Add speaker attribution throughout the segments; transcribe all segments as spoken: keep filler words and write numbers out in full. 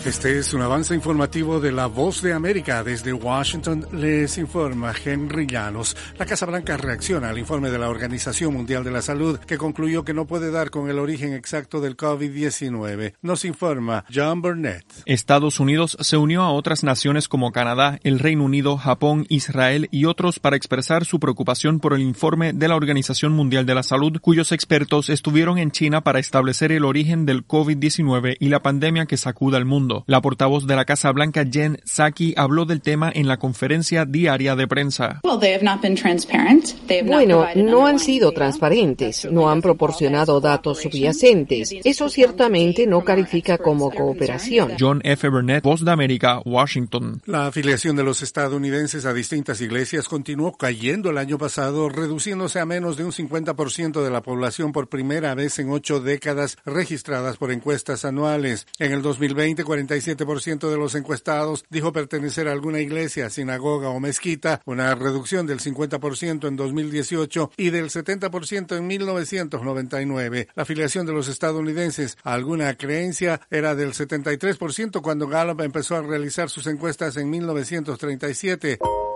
Speaker 1: Este es un avance informativo de La Voz de América. Desde Washington les informa Henry Llanos. La Casa Blanca reacciona al informe de la Organización Mundial de la Salud, que concluyó que no puede dar con el origen exacto del COVID diecinueve. Nos informa John Burnett.
Speaker 2: Estados Unidos se unió a otras naciones como Canadá, el Reino Unido, Japón, Israel y otros para expresar su preocupación por el informe de la Organización Mundial de la Salud, cuyos expertos estuvieron en China para establecer el origen del COVID diecinueve y la pandemia que sacuda al mundo. La portavoz de la Casa Blanca, Jen Psaki, habló del tema en la conferencia diaria de prensa.
Speaker 3: Bueno, no han sido transparentes, no han proporcionado datos subyacentes. Eso ciertamente no califica como cooperación.
Speaker 2: John F. Burnett, Voz de América, Washington.
Speaker 1: La afiliación de los estadounidenses a distintas iglesias continuó cayendo el año pasado, reduciéndose a menos de un cincuenta por ciento de la población por primera vez en ocho décadas registradas por encuestas anuales. En el dos mil veinte, cuarenta y siete por ciento de los encuestados dijo pertenecer a alguna iglesia, sinagoga o mezquita, una reducción del cincuenta por ciento en dos mil dieciocho y del setenta por ciento en mil novecientos noventa y nueve. La afiliación de los estadounidenses a alguna creencia era del setenta y tres por ciento cuando Gallup empezó a realizar sus encuestas en mil novecientos treinta y siete.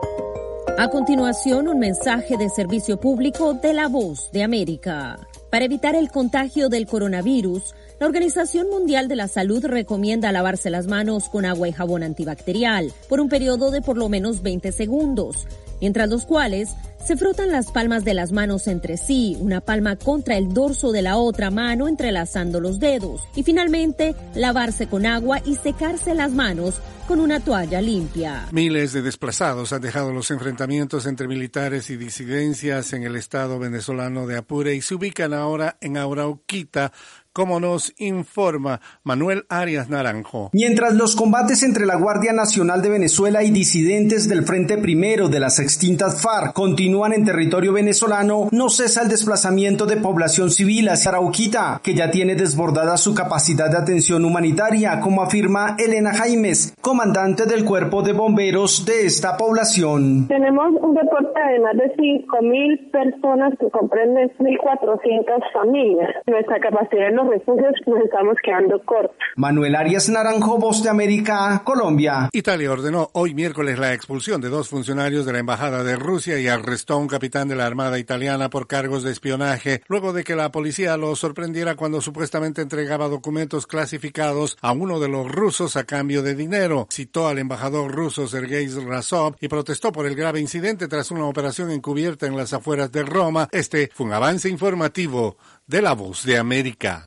Speaker 4: A continuación, un mensaje de servicio público de La Voz de América. Para evitar el contagio del coronavirus, la Organización Mundial de la Salud recomienda lavarse las manos con agua y jabón antibacterial por un periodo de por lo menos veinte segundos, mientras los cuales se frotan las palmas de las manos entre sí, una palma contra el dorso de la otra mano entrelazando los dedos, y finalmente lavarse con agua y secarse las manos con una toalla limpia.
Speaker 1: Miles de desplazados han dejado los enfrentamientos entre militares y disidencias en el estado venezolano de Apure y se ubican ahora en Arauquita, como nos informa Manuel Arias Naranjo.
Speaker 5: Mientras los combates entre la Guardia Nacional de Venezuela y disidentes del Frente Primero de las extintas FARC continúan en territorio venezolano, no cesa el desplazamiento de población civil hacia Arauquita, que ya tiene desbordada su capacidad de atención humanitaria, como afirma Elena Jaimes, comandante del Cuerpo de Bomberos de esta población.
Speaker 6: Tenemos un reporte de más de cinco mil personas que comprenden mil cuatrocientas familias. Nuestra capacidad en los refugios nos estamos quedando cortos.
Speaker 5: Manuel Arias Naranjo, Voz de América, Colombia.
Speaker 1: Italia ordenó hoy miércoles la expulsión de dos funcionarios de la Embajada de Rusia y arrestó a un capitán de la Armada italiana por cargos de espionaje, luego de que la policía lo sorprendiera cuando supuestamente entregaba documentos clasificados a uno de los rusos a cambio de dinero. Citó al embajador ruso Sergei Razov y protestó por el grave incidente tras una operación encubierta en las afueras de Roma. Este fue un avance informativo de La Voz de América.